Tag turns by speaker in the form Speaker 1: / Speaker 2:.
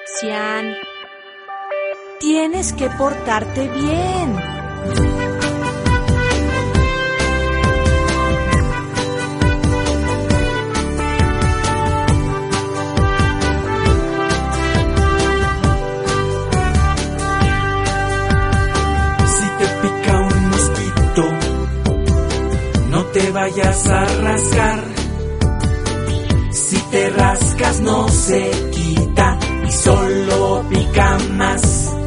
Speaker 1: Cian, tienes que portarte bien.
Speaker 2: No te vayas a rascar. Si te rascas no se quita y solo pica más.